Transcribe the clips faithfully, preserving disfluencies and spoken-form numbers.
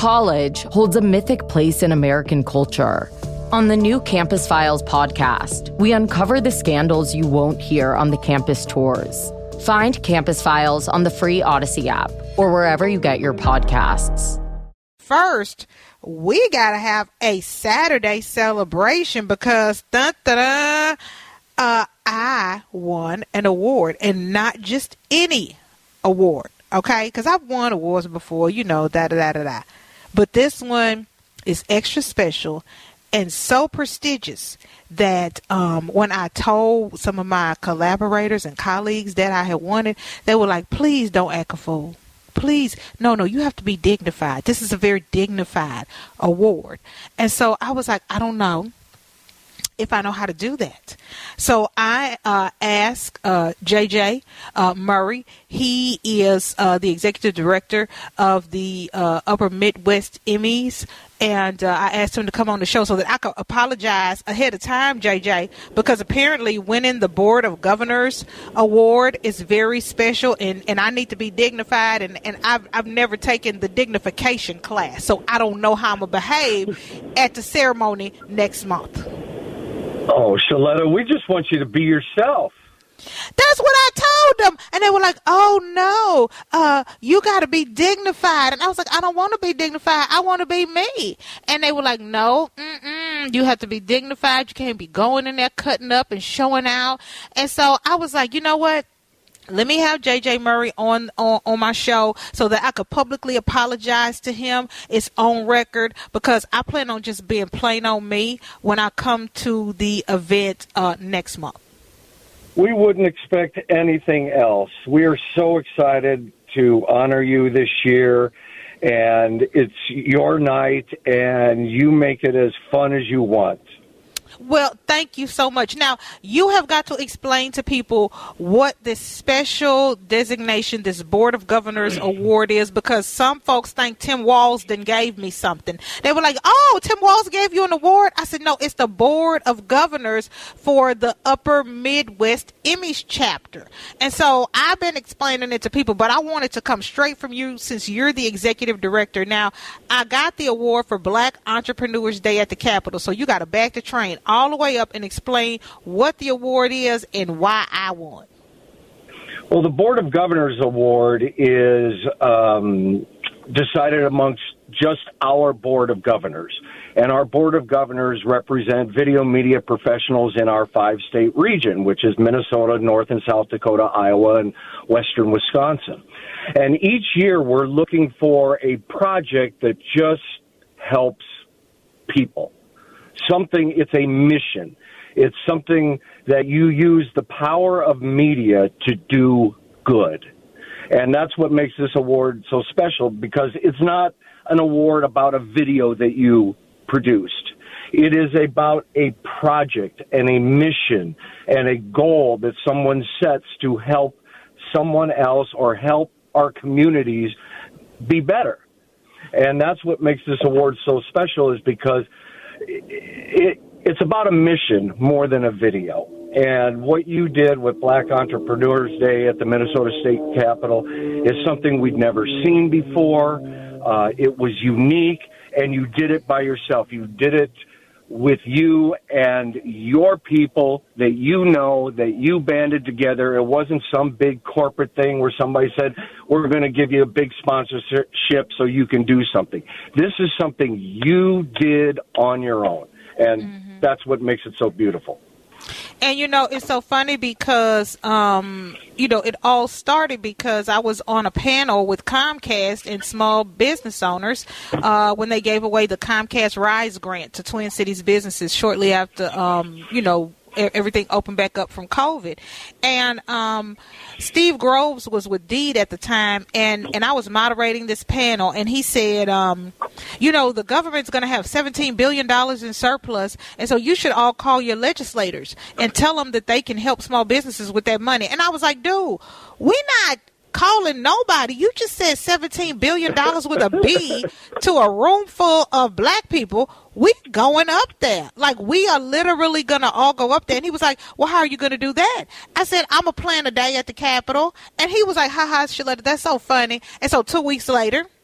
college holds a mythic place in American culture. On the new Campus Files podcast, we uncover the scandals you won't hear on the campus tours. Find Campus Files on the free Odyssey app or wherever you get your podcasts. First, we got to have a Saturday celebration because dun, dun, dun, uh, I won an award, and not just any award, okay? Because I've won awards before, you know, da da da da da. But this one is extra special and so prestigious that um, when I told some of my collaborators and colleagues that I had won it, they were like, please don't act a fool. Please, no, no, you have to be dignified. This is a very dignified award. And so I was like, I don't know if I know how to do that. So I uh, asked uh, J J uh, Murray. He is uh, the executive director of the uh, Upper Midwest Emmys. And uh, I asked him to come on the show so that I could apologize ahead of time, J J, because apparently winning the Board of Governors Award is very special, and, and I need to be dignified, and, and I've, I've never taken the dignification class, so I don't know how I'm going to behave at the ceremony next month. Oh, Shaletta, we just want you to be yourself. That's what I told them. And they were like, oh, no, uh, you got to be dignified. And I was like, I don't want to be dignified. I want to be me. And they were like, no, mm-mm, you have to be dignified. You can't be going in there cutting up and showing out. And so I was like, you know what? Let me have J J Murray on, on, on my show so that I could publicly apologize to him. It's on record because I plan on just being plain on me when I come to the event uh, next month. We wouldn't expect anything else. We are so excited to honor you this year, and it's your night, and you make it as fun as you want. Well, thank you so much. Now, you have got to explain to people what this special designation, this Board of Governors Award is, because some folks think Tim Walz then gave me something. They were like, oh, Tim Walz gave you an award? I said, no, it's the Board of Governors for the Upper Midwest Emmys chapter. And so I've been explaining it to people, but I wanted to come straight from you since you're the executive director. Now, I got the award for Black Entrepreneurs Day at the Capitol, so you got to back the train all the way up and explain what the award is and why I won. Well, the Board of Governors Award is um, decided amongst just our Board of Governors. And our Board of Governors represent video media professionals in our five-state region, which is Minnesota, North and South Dakota, Iowa, and western Wisconsin. And each year we're looking for a project that just helps people. Something, it's a mission. It's something that you use the power of media to do good. And that's what makes this award so special, because it's not an award about a video that you produced. It is about a project and a mission and a goal that someone sets to help someone else or help our communities be better. And that's what makes this award so special, is because It, it's about a mission more than a video. And what you did with Black Entrepreneurs Day at the Minnesota State Capitol is something we'd never seen before. Uh, it was unique, and you did it by yourself. You did it with you and your people that you know, that you banded together. It wasn't some big corporate thing where somebody said, we're going to give you a big sponsorship so you can do something. This is something you did on your own, and mm-hmm. that's what makes it so beautiful. And, you know, it's so funny because, um, you know, it all started because I was on a panel with Comcast and small business owners uh, when they gave away the Comcast Rise grant to Twin Cities businesses shortly after, um, you know, everything opened back up from COVID. And um, Steve Groves was with Deed at the time, and, and I was moderating this panel, and he said, um, you know, the government's going to have seventeen billion dollars in surplus, and so you should all call your legislators and tell them that they can help small businesses with that money. And I was like, dude, we're not calling nobody. You just said seventeen billion dollars with a B to a room full of black people. We going up there. Like, we are literally going to all go up there. And he was like, well, how are you going to do that? I said, I'm going to plan a day at the Capitol. And he was like, ha ha, Shaletta, that's so funny. And so two weeks later,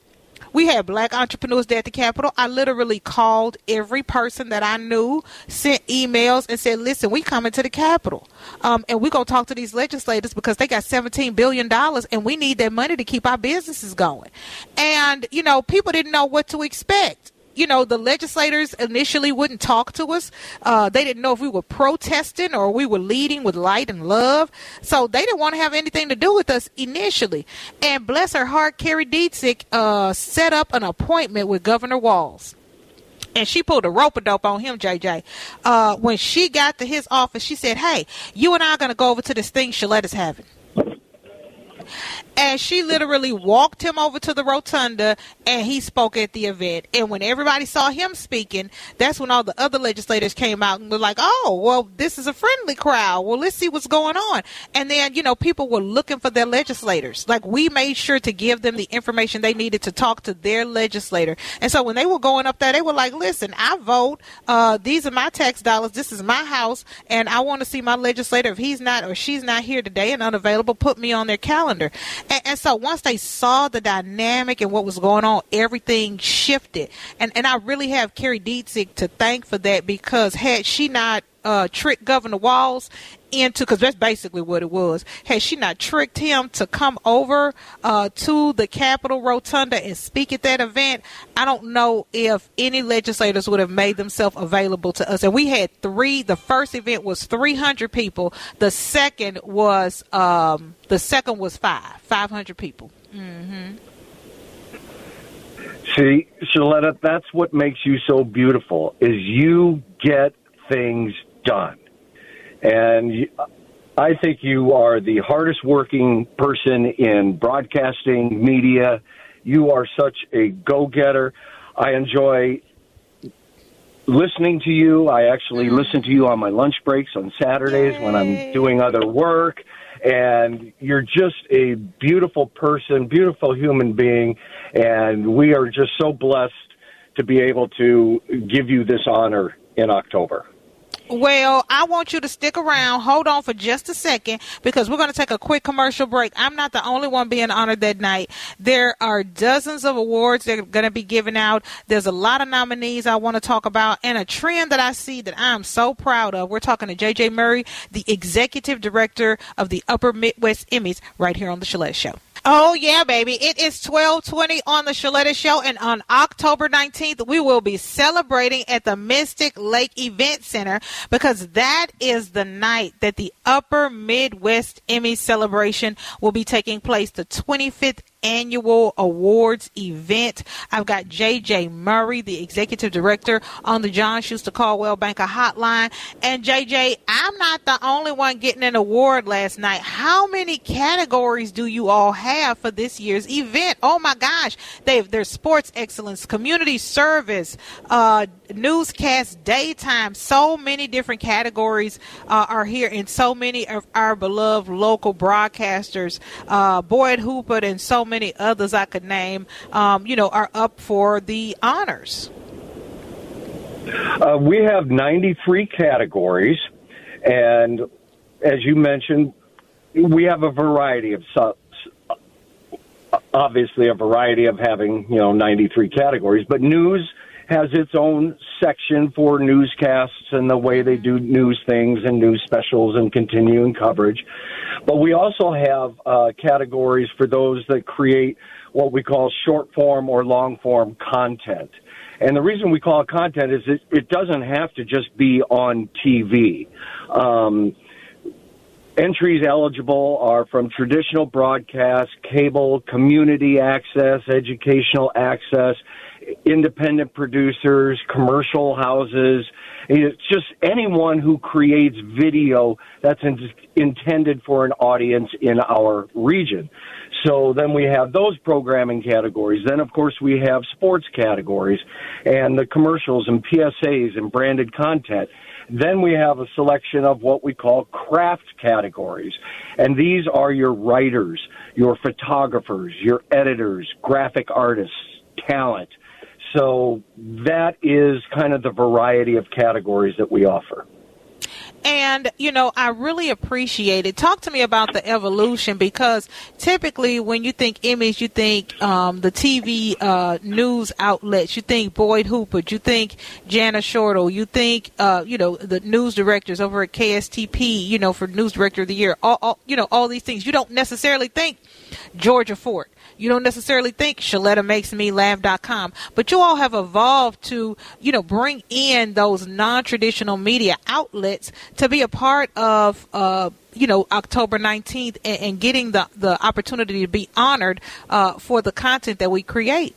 We had Black Entrepreneurs Day at the Capitol. I literally called every person that I knew, sent emails, and said, listen, we coming to the Capitol. Um, and we're going to talk to these legislators because they got seventeen billion dollars, and we need that money to keep our businesses going. And, you know, people didn't know what to expect. You know, the legislators initially wouldn't talk to us. Uh, they didn't know if we were protesting or we were leading with light and love. So they didn't want to have anything to do with us initially. And bless her heart, Carrie Dietzig uh, set up an appointment with Governor Walz. And she pulled a rope-a-dope on him, J J. Uh, when she got to his office, she said, hey, you and I are going to go over to this thing Shaletta's having. And she literally walked him over to the rotunda, and he spoke at the event. And when everybody saw him speaking, that's when all the other legislators came out and were like, oh, well, this is a friendly crowd. Well, let's see what's going on. And then, you know, people were looking for their legislators. Like, we made sure to give them the information they needed to talk to their legislator. And so when they were going up there, they were like, listen, I vote. Uh, these are my tax dollars. This is my house. And I want to see my legislator. If he's not or she's not here today and unavailable, put me on their calendar. And, and so once they saw the dynamic and what was going on, everything shifted. And and I really have Carrie Dietzig to thank for that, because had she not uh, tricked Governor Walz into, because that's basically what it was, had she not tricked him to come over uh, to the Capitol Rotunda and speak at that event, I don't know if any legislators would have made themselves available to us. And we had three. The first event was three hundred people. The second was um, the second was five, five hundred people. Mm-hmm. See, Shaletta, that's what makes you so beautiful, is you get things done. And I think you are the hardest working person in broadcasting media. You are such a go-getter. I enjoy listening to you. I actually listen to you on my lunch breaks on Saturdays Yay. when I'm doing other work. And you're just a beautiful person, beautiful human being. And we are just so blessed to be able to give you this honor in October. Well, I want you to stick around. Hold on for just a second, because we're going to take a quick commercial break. I'm not the only one being honored that night. There are dozens of awards that are going to be given out. There's a lot of nominees I want to talk about, and a trend that I see that I'm so proud of. We're talking to J J Murray, the executive director of the Upper Midwest Emmys, right here on The Shaletta Show. Oh, yeah, baby. It is twelve twenty on The Shaletta Show, and on October nineteenth, we will be celebrating at the Mystic Lake Event Center, because that is the night that the Upper Midwest Emmy celebration will be taking place, the twenty-fifth annual awards event. I've got J J Murray, the executive director, on the John Schuster Caldwell Banker hotline. And J J, I'm not the only one getting an award last night. How many categories do you all have for this year's event? Oh my gosh. They've, there's sports excellence, community service, uh, newscast, daytime. So many different categories uh, are here, and so many of our beloved local broadcasters, uh, Boyd Hooper and so many others I could name, um, you know, are up for the honors. Uh, we have ninety-three categories, and as you mentioned, we have a variety of subs. Obviously, a variety of having, you know, ninety-three categories, but news has its own section for newscasts and the way they do news things and news specials and continuing coverage. But we also have uh, categories for those that create what we call short form or long form content. And the reason we call it content is it, it doesn't have to just be on T V. Um, entries eligible are from traditional broadcast, cable, community access, educational access, independent producers, commercial houses. It's just anyone who creates video that's in, intended for an audience in our region. So then we have those programming categories. Then, of course, we have sports categories and the commercials and P S As and branded content. Then we have a selection of what we call craft categories. And these are your writers, your photographers, your editors, graphic artists, talent. So that is kind of the variety of categories that we offer. And, you know, I really appreciate it. Talk to me about the evolution, because typically when you think image, you think um, the T V uh, news outlets, you think Boyd Hooper, you think Jana Shortle, you think, uh, you know, the news directors over at K S T P, you know, for News Director of the Year, all, all you know, all these things. You don't necessarily think Georgia Fort. You don't necessarily think Shaletta Makes Me Laugh dot com, but you all have evolved to, you know, bring in those non-traditional media outlets to be a part of, uh, you know, October nineteenth and, and getting the, the opportunity to be honored uh, for the content that we create.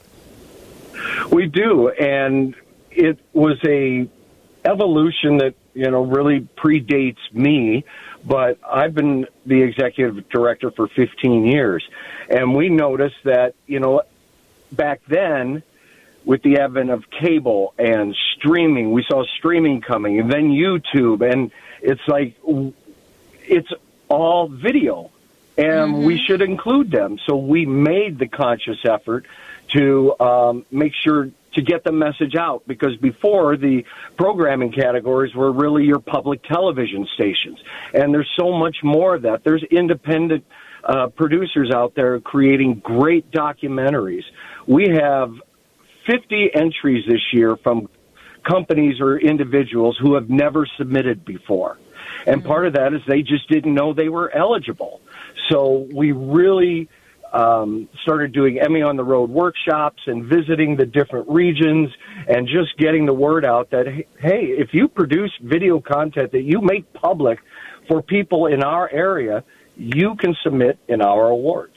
We do, and it was a evolution that, you know, really predates me, but I've been the executive director for fifteen years. And we noticed that, you know, back then, with the advent of cable and streaming, we saw streaming coming, and then YouTube, and it's like, it's all video, and mm-hmm. we should include them. So we made the conscious effort to um, make sure to get the message out, because before, the programming categories were really your public television stations. And there's so much more of that. There's independent uh, producers out there creating great documentaries. We have fifty entries this year from companies or individuals who have never submitted before. And mm-hmm. part of that is they just didn't know they were eligible. So we really Um, started doing Emmy on the Road workshops and visiting the different regions and just getting the word out that, hey, if you produce video content that you make public for people in our area, you can submit in our awards.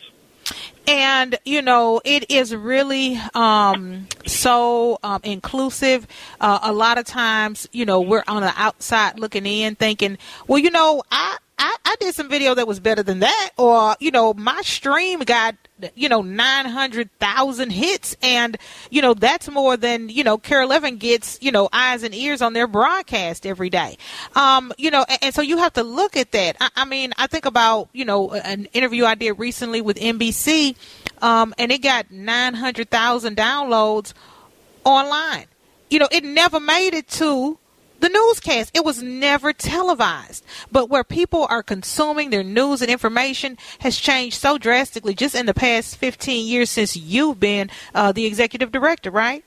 And, you know, it is really um, so um, inclusive. Uh, a lot of times, you know, we're on the outside looking in thinking, well, you know, I, I, I did some video that was better than that. Or, you know, my stream got, you know, nine hundred thousand hits. And, you know, that's more than, you know, Care eleven gets, you know, eyes and ears on their broadcast every day. Um, you know, and, and so you have to look at that. I, I mean, I think about, you know, an interview I did recently with N B C, um, and it got nine hundred thousand downloads online. You know, it never made it to the newscast. It was never televised. But where people are consuming their news and information has changed so drastically just in the past fifteen years since you've been uh, the executive director, right?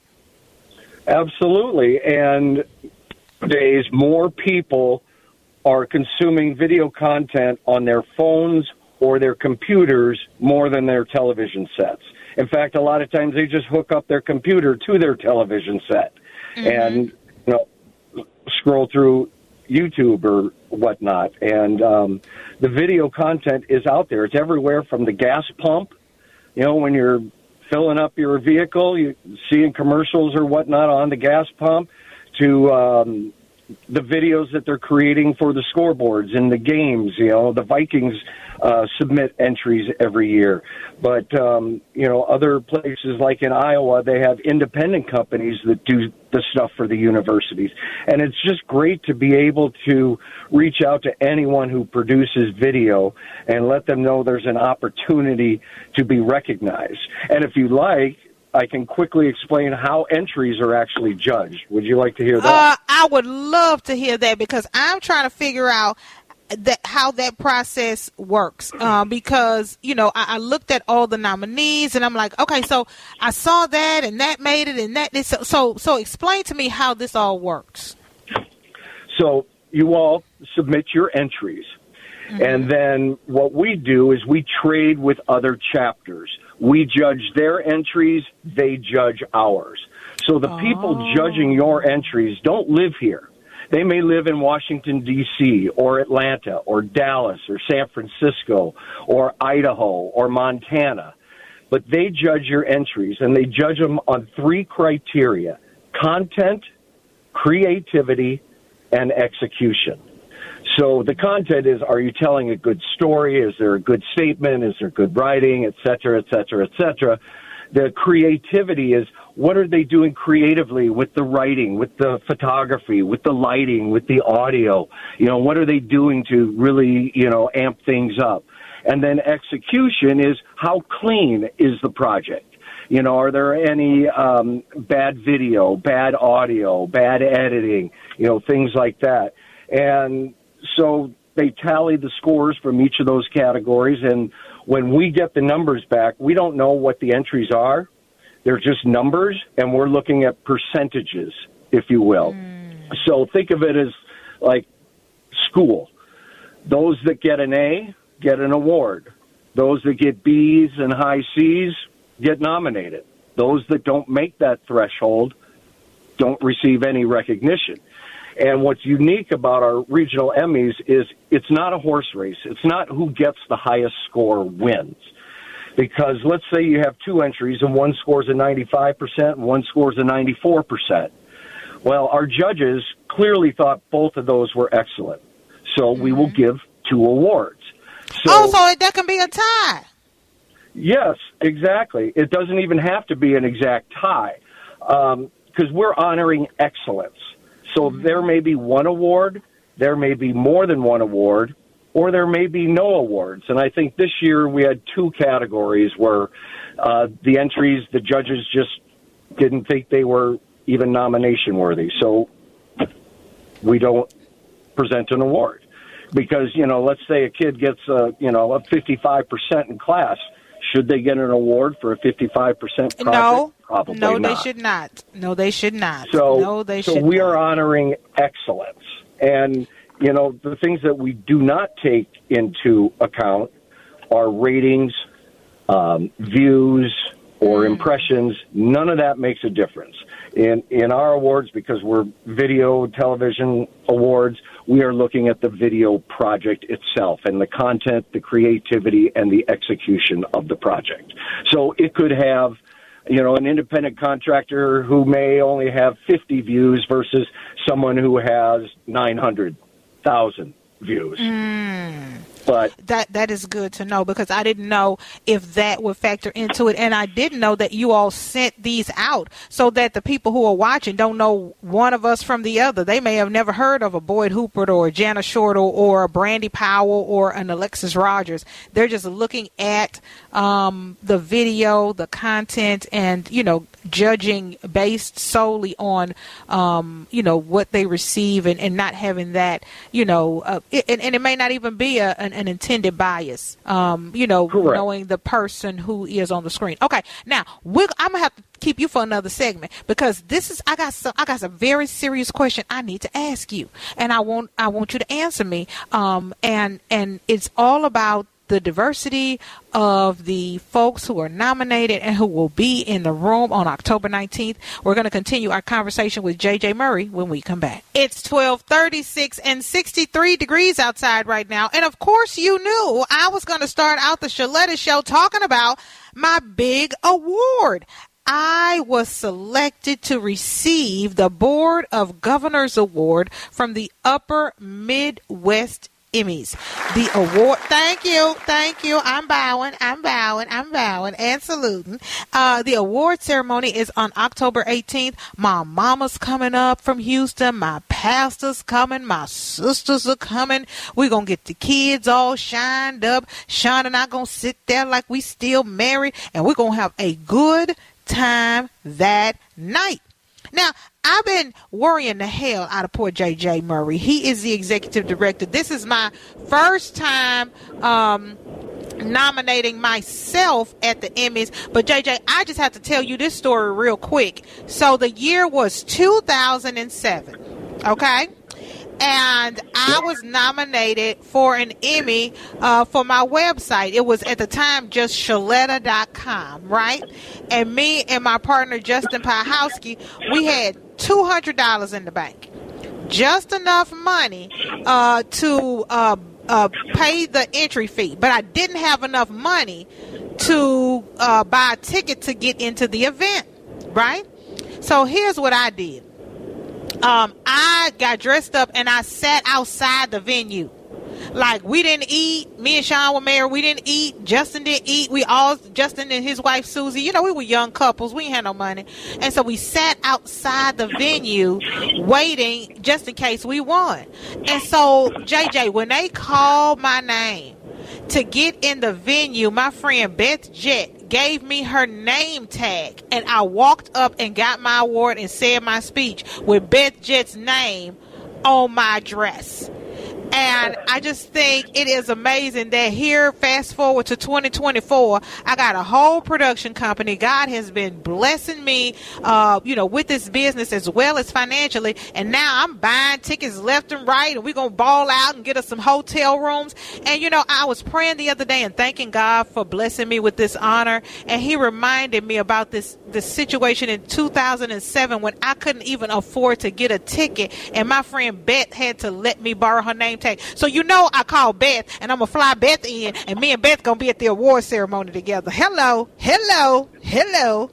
Absolutely. And nowadays, more people are consuming video content on their phones or their computers more than their television sets. In fact, a lot of times they just hook up their computer to their television set mm-hmm. and, you know, scroll through YouTube or whatnot. And um, the video content is out there. It's everywhere, from the gas pump, you know, when you're filling up your vehicle, you seeing commercials or whatnot on the gas pump, to um, the videos that they're creating for the scoreboards in the games. You know, the Vikings uh, submit entries every year. But, um, you know, other places like in Iowa, they have independent companies that do the stuff for the universities. And it's just great to be able to reach out to anyone who produces video and let them know there's an opportunity to be recognized. And if you like, I can quickly explain how entries are actually judged. Would you like to hear that? Uh, I would love to hear that, because I'm trying to figure out that how that process works. Um, because, you know, I, I looked at all the nominees and I'm like, okay, so I saw that and that made it and that. So, so, so explain to me how this all works. So you all submit your entries. Mm-hmm. And then what we do is we trade with other chapters. We judge their entries, they judge ours. So the oh. people judging your entries don't live here. They may live in Washington, D C, or Atlanta, or Dallas, or San Francisco, or Idaho, or Montana. But they judge your entries, and they judge them on three criteria: content, creativity, and execution. So the content is, are you telling a good story? Is there a good statement? Is there good writing, et cetera, et cetera, et cetera? The creativity is, what are they doing creatively with the writing, with the photography, with the lighting, with the audio? You know, what are they doing to really, you know, amp things up? And then execution is, how clean is the project? You know, are there any um, bad video, bad audio, bad editing, you know, things like that? And so they tally the scores from each of those categories, and when we get the numbers back, we don't know what the entries are. They're just numbers, and we're looking at percentages, if you will. Mm. So think of it as like school. Those that get an A get an award. Those that get B's and high C's get nominated. Those that don't make that threshold don't receive any recognition. And what's unique about our regional Emmys is it's not a horse race. It's not who gets the highest score wins. Because let's say you have two entries and one scores a ninety-five percent and one scores a ninety-four percent. Well, our judges clearly thought both of those were excellent. So mm-hmm. we will give two awards. So, oh, so that can be a tie. Yes, exactly. It doesn't even have to be an exact tie because um, we're honoring excellence. So mm-hmm. there may be one award, there may be more than one award, or there may be no awards. And I think this year we had two categories where uh, the entries, the judges just didn't think they were even nomination worthy. So we don't present an award. Because, you know, let's say a kid gets, a, you know, a fifty-five percent in class. Should they get an award for a fifty-five percent project? No. Probably no, not. they should not. No, they should not. So, no, they so should we not. are honoring excellence. And, you know, the things that we do not take into account are ratings, um, views, or mm. impressions. None of that makes a difference. In in our awards, because we're video, television awards, we are looking at the video project itself and the content, the creativity, and the execution of the project. So it could have, you know, an independent contractor who may only have fifty views versus someone who has nine hundred thousand views. Mm. But that that is good to know, because I didn't know if that would factor into it, and I didn't know that you all sent these out so that the people who are watching don't know one of us from the other. They may have never heard of a Boyd Hooper or a Jana Shortle or a Brandy Powell or an Alexis Rogers. They're just looking at um, the video, the content, and, you know, judging based solely on, um, you know, what they receive, and, and not having that, you know, uh, it, and, and it may not even be a, an, an intended bias, um, you know, Correct. Knowing the person who is on the screen. Okay, now we're, I'm gonna have to keep you for another segment, because this is I got some I got a very serious question I need to ask you, and I want I want you to answer me. Um, and and it's all about the diversity of the folks who are nominated and who will be in the room on October nineteenth. We're going to continue our conversation with J J Murray when we come back. It's twelve thirty-six and sixty-three degrees outside right now. And of course, you knew I was going to start out the Shaletta Show talking about my big award. I was selected to receive the Board of Governors Award from the Upper Midwest Emmys. The award, thank you, thank you. I'm bowing, I'm bowing, I'm bowing and saluting. Uh, the award ceremony is on October eighteenth. My mama's coming up from Houston. My pastor's coming. My sisters are coming. We're going to get the kids all shined up. Sean and I going to sit there like we still married, and we're going to have a good time that night. Now, I've been worrying the hell out of poor J J Murray. He is the executive director. This is my first time um, nominating myself at the Emmys. But, J J, I just have to tell you this story real quick. So the year was two thousand seven, okay? And I was nominated for an Emmy uh, for my website. It was at the time just Shaletta dot com, right? And me and my partner, Justin Pahowski, we had two hundred dollars in the bank. Just enough money uh, to uh, uh, pay the entry fee. But I didn't have enough money to uh, buy a ticket to get into the event, right? So here's what I did. Um, I got dressed up and I sat outside the venue. Like, we didn't eat. Me and Sean were married. We didn't eat. Justin didn't eat. We all, Justin and his wife Susie, you know, we were young couples. We ain't had no money. And so we sat outside the venue waiting just in case we won. And so, J J, when they called my name to get in the venue, my friend Beth Jett gave me her name tag, and I walked up and got my award and said my speech with Beth Jett's name on my dress. And I just think it is amazing that here, fast forward to twenty twenty-four, I got a whole production company. God has been blessing me, uh, you know, with this business as well as financially. And now I'm buying tickets left and right, and we're going to ball out and get us some hotel rooms. And, you know, I was praying the other day and thanking God for blessing me with this honor. And he reminded me about this, this situation in two thousand seven when I couldn't even afford to get a ticket. And my friend Beth had to let me borrow her name tag. So, you know, I called Beth, and I'm going to fly Beth in, and me and Beth going to be at the award ceremony together. Hello, hello, hello.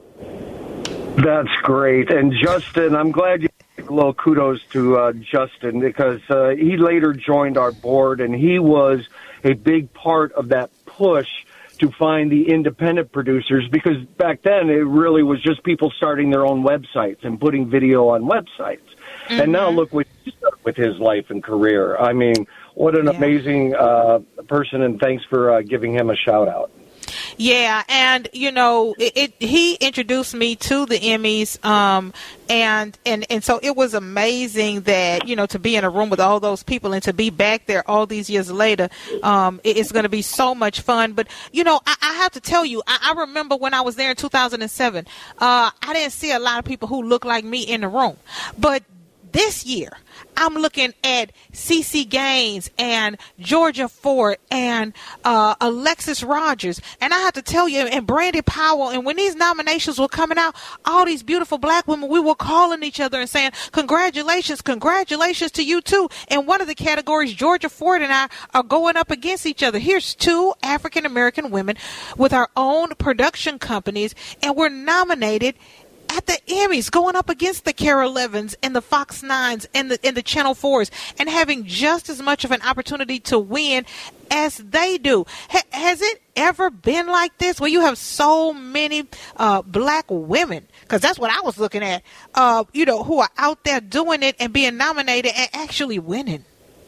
That's great. And Justin, I'm glad you gave a little kudos to uh, Justin, because uh, he later joined our board, and he was a big part of that push to find the independent producers, because back then it really was just people starting their own websites and putting video on websites. Mm-hmm. And now look what he's done with his life and career. I mean, what an yeah. amazing uh, person, and thanks for uh, giving him a shout out. Yeah, and you know, it, it he introduced me to the Emmys, um, and and and so it was amazing that, you know, to be in a room with all those people and to be back there all these years later. Um, it, it's going to be so much fun. But you know, I, I have to tell you, I, I remember when I was there in two thousand seven, uh, I didn't see a lot of people who looked like me in the room, but this year, I'm looking at CeCe Gaines and Georgia Ford and uh, Alexis Rogers. And I have to tell you, and Brandy Powell, and when these nominations were coming out, all these beautiful black women, we were calling each other and saying, congratulations, congratulations to you too. In one of the categories, Georgia Ford and I are going up against each other. Here's two African-American women with our own production companies, and we're nominated at the Emmys, going up against the Cara Levins and the Fox Nines and the and the Channel Fours, and having just as much of an opportunity to win as they do. Ha- has it ever been like this, where you have so many uh, black women, because that's what I was looking at, uh, you know, who are out there doing it and being nominated and actually winning?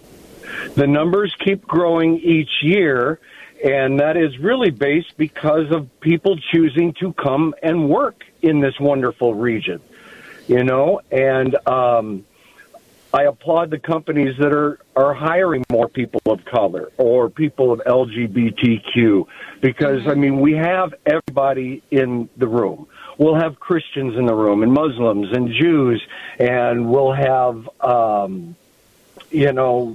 The numbers keep growing each year, and that is really based because of people choosing to come and work in this wonderful region, you know, and um, I applaud the companies that are, are hiring more people of color or people of L G B T Q, because, I mean, we have everybody in the room. We'll have Christians in the room and Muslims and Jews, and we'll have, um, you know,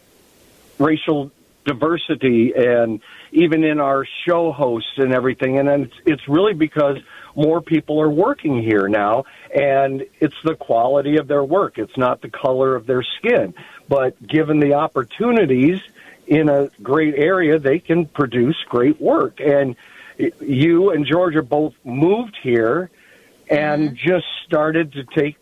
racial diversity, and even in our show hosts and everything. And it's, it's really because more people are working here now, and it's the quality of their work. It's not the color of their skin. But given the opportunities in a great area, they can produce great work. And you and Georgia both moved here and mm-hmm. just started to take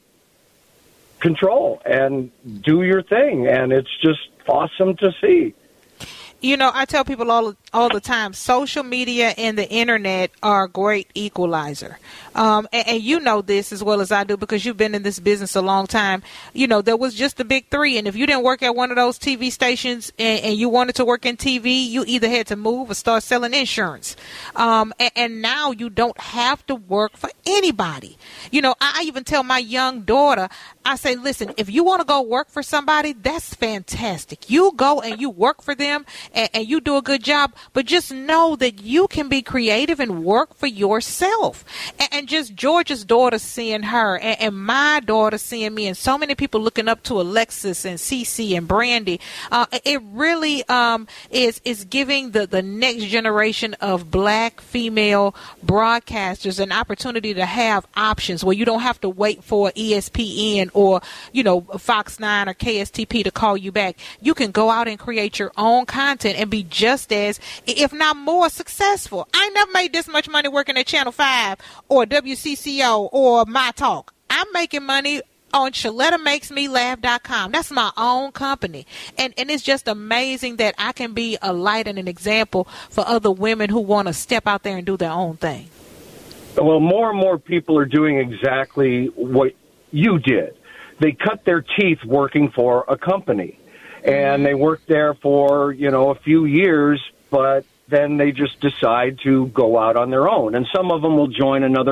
control and do your thing. And it's just awesome to see. You know, I tell people all all the time, social media and the internet are a great equalizer. Um, and, and you know this as well as I do, because you've been in this business a long time. You know, there was just the big three. And if you didn't work at one of those T V stations and, and you wanted to work in T V, you either had to move or start selling insurance. Um, and, and now you don't have to work for anybody. You know, I even tell my young daughter, I say, listen, if you want to go work for somebody, that's fantastic. You go and you work for them and, and you do a good job. But just know that you can be creative and work for yourself. And, and just Georgia's daughter seeing her, and, and my daughter seeing me, and so many people looking up to Alexis and CeCe and Brandy. Uh, it really um, is is giving the, the next generation of black female broadcasters an opportunity to have options where you don't have to wait for E S P N or, you know, Fox nine or K S T P to call you back. You can go out and create your own content and be just as, if not more, successful. I ain't never made this much money working at Channel five or W C C O or My Talk. I'm making money on Shaletta Makes Me Laugh dot com. That's my own company. And and it's just amazing that I can be a light and an example for other women who want to step out there and do their own thing. Well, more and more people are doing exactly what you did. They cut their teeth working for a company, and they work there for, you know, a few years, but then they just decide to go out on their own. And some of them will join another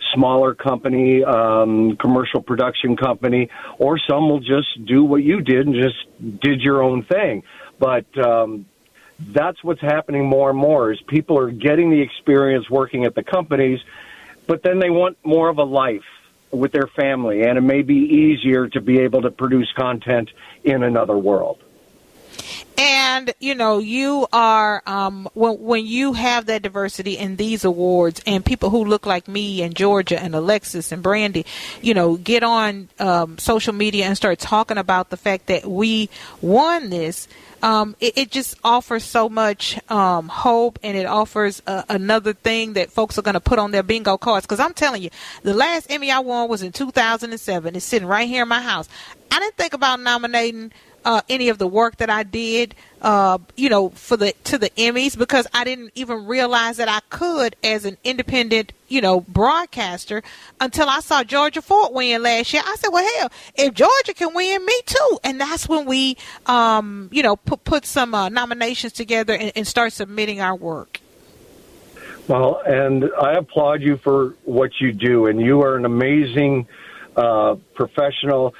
smaller company, um, commercial production company, or some will just do what you did and just did your own thing. But um, that's what's happening more and more is people are getting the experience working at the companies, but then they want more of a life with their family, and it may be easier to be able to produce content in another world. And, you know, you are, um, when, when you have that diversity in these awards and people who look like me and Georgia and Alexis and Brandy, you know, get on um, social media and start talking about the fact that we won this, um, it, it just offers so much um, hope, and it offers uh, another thing that folks are going to put on their bingo cards. Because I'm telling you, the last Emmy I won was in two thousand seven. It's sitting right here in my house. I didn't think about nominating Uh, any of the work that I did, uh, you know, for the to the Emmys, because I didn't even realize that I could as an independent, you know, broadcaster until I saw Georgia Ford win last year. I said, well, hell, if Georgia can win, me too. And that's when we, um, you know, put put some uh, nominations together and, and start submitting our work. Well, and I applaud you for what you do, and you are an amazing uh, professional.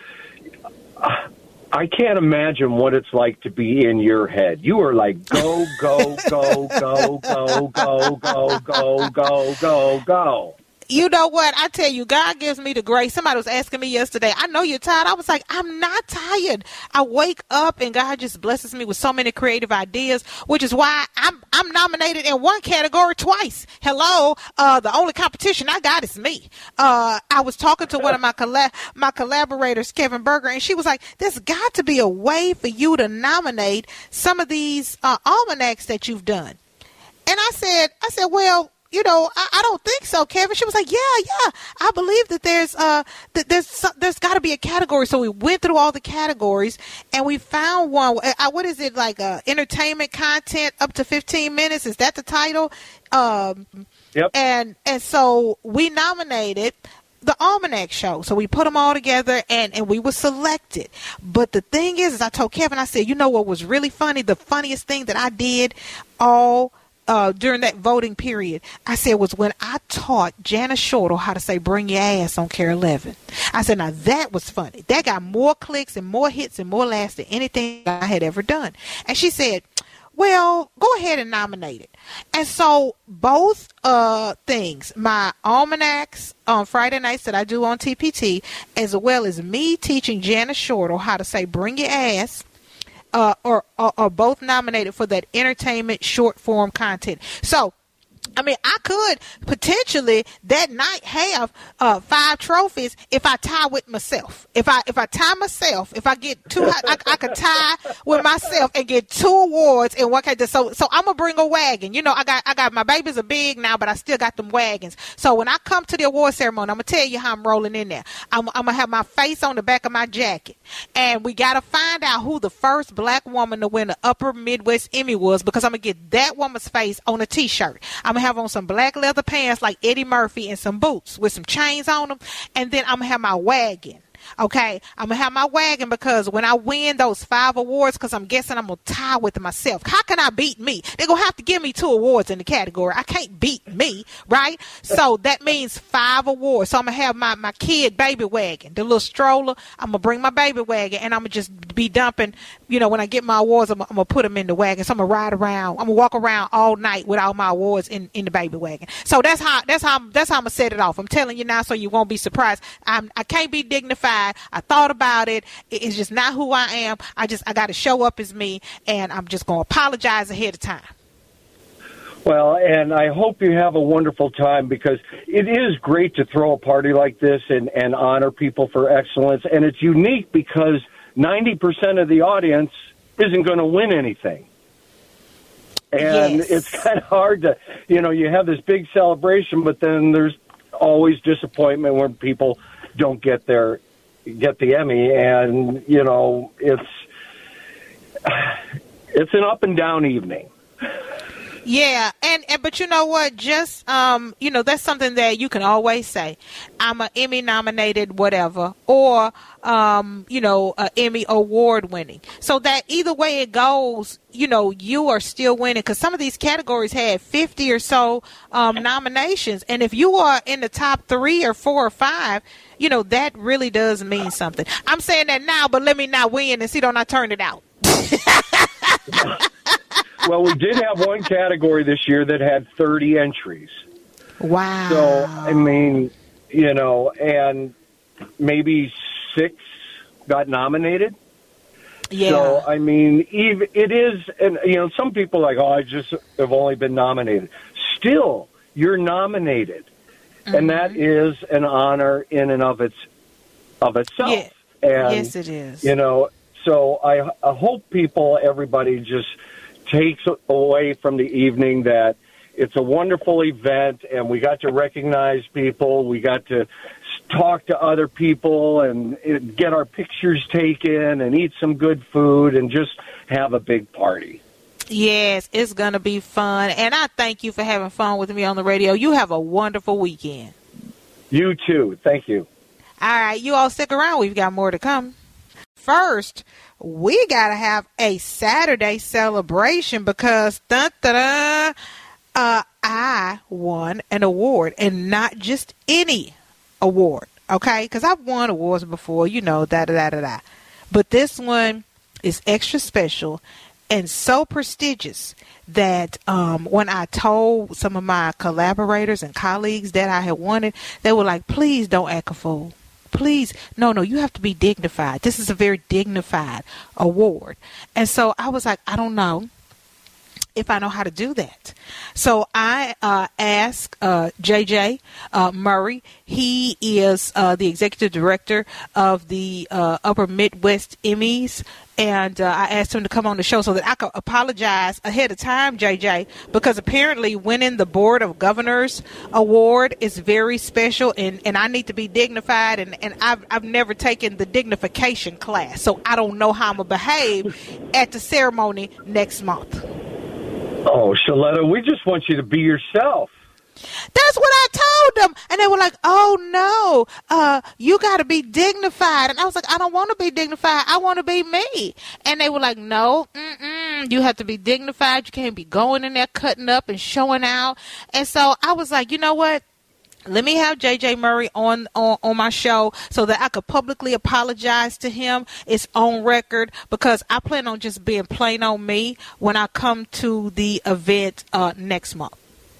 Uh, I can't imagine what it's like to be in your head. You are like, go, go, go, go, go, go, go, go, go, go, go. You know what? I tell you, God gives me the grace. Somebody was asking me yesterday, I know you're tired. I was like, I'm not tired. I wake up and God just blesses me with so many creative ideas, which is why I'm I'm nominated in one category twice. Hello. Uh, the only competition I got is me. Uh, I was talking to one of my colla- my collaborators, Kevin Berger, and she was like, there's got to be a way for you to nominate some of these uh, almanacs that you've done. And I said, I said, well, you know, I, I don't think so, Kevin. She was like, yeah, yeah. I believe that there's uh that there's there's got to be a category. So we went through all the categories and we found one. Uh, what is it, like uh, entertainment content up to fifteen minutes? Is that the title? Um, yep. And and so we nominated the Almanac Show. So we put them all together and, and we were selected. But the thing is, is I told Kevin, I said, you know what was really funny? The funniest thing that I did all Uh, during that voting period, I said, was when I taught Janice Shortle how to say bring your ass on Care eleven. I said, now that was funny. That got more clicks and more hits and more laughs than anything I had ever done. And she said, well, go ahead and nominate it. And so both uh, things, my almanacs on Friday nights that I do on T P T, as well as me teaching Janice Shortle how to say bring your ass, Uh, or, or, or both nominated for that entertainment short form content. So, I mean, I could potentially that night have uh, five trophies if I tie with myself. If I if I tie myself, if I get two, I, I, I could tie with myself and get two awards in one case. So so I'm gonna bring a wagon. You know, I got I got my babies are big now, but I still got them wagons. So when I come to the award ceremony, I'm gonna tell you how I'm rolling in there. I'm, I'm gonna have my face on the back of my jacket, and we gotta find out who the first black woman to win the Upper Midwest Emmy was, because I'm gonna get that woman's face on a T-shirt. I'm gonna have on some black leather pants like Eddie Murphy and some boots with some chains on them, and then I'm gonna have my wagon. Okay, I'm going to have my wagon because when I win those five awards, because I'm guessing I'm going to tie with myself. How can I beat me? They're going to have to give me two awards in the category. I can't beat me, right? So that means five awards. So I'm going to have my, my kid baby wagon, the little stroller. I'm going to bring my baby wagon, and I'm going to just be dumping, you know, when I get my awards, I'm, I'm going to put them in the wagon. So I'm going to ride around. I'm going to walk around all night with all my awards in, in the baby wagon. So that's how, that's how, that's how I'm going to set it off. I'm telling you now so you won't be surprised. I'm, I can't be dignified. I thought about it. It's just not who I am. I just, I got to show up as me, and I'm just going to apologize ahead of time. Well, and I hope you have a wonderful time, because it is great to throw a party like this and, and honor people for excellence. And it's unique because ninety percent of the audience isn't going to win anything. And yes. It's kind of hard to, you know, you have this big celebration, but then there's always disappointment when people don't get their, get the Emmy. And, you know, it's, it's an up and down evening. Yeah, and, and but you know what? Just um, you know, that's something that you can always say. I'm an Emmy nominated, whatever, or um, you know, a Emmy award winning. So that either way it goes, you know, you are still winning because some of these categories had fifty or so um, nominations, and if you are in the top three or four or five, you know, that really does mean something. I'm saying that now, but let me not win and see don't I turn it out. Well, we did have one category this year that had thirty entries. Wow. So, I mean, you know, and maybe six got nominated. Yeah. So, I mean, even it is, and, you know, some people are like, oh, I just have only been nominated. Still, you're nominated. Mm-hmm. And that is an honor in and of its of itself. Yeah. And, yes, it is. You know, so I, I hope people, everybody just takes away from the evening that it's a wonderful event and we got to recognize people. We got to talk to other people and get our pictures taken and eat some good food and just have a big party. Yes, it's going to be fun. And I thank you for having fun with me on the radio. You have a wonderful weekend. You too. Thank you. All right. You all stick around. We've got more to come. First, we got to have a Saturday celebration because dun, dun, dun, uh, I won an award, and not just any award, okay? Because I've won awards before, you know, da-da-da-da-da. But this one is extra special and so prestigious that um, when I told some of my collaborators and colleagues that I had won it, they were like, please don't act a fool. Please, no, no, you have to be dignified. This is a very dignified award. And so I was like, I don't know if I know how to do that. So I uh, asked uh, J J uh, Murray. He is uh, the executive director of the uh, Upper Midwest Emmys. And uh, I asked him to come on the show so that I could apologize ahead of time, J J, because apparently winning the Board of Governors award is very special, and, and I need to be dignified, and, and I've, I've never taken the dignification class, so I don't know how I'm going to behave at the ceremony next month. Oh, Shaletta, we just want you to be yourself. That's what I told them. And they were like, oh, no, uh, you got to be dignified. And I was like, I don't want to be dignified. I want to be me. And they were like, no, mm-mm, you have to be dignified. You can't be going in there cutting up and showing out. And so I was like, you know what? Let me have J J Murray on, on, on my show so that I could publicly apologize to him. It's on record because I plan on just being plain on me when I come to the event uh, next month.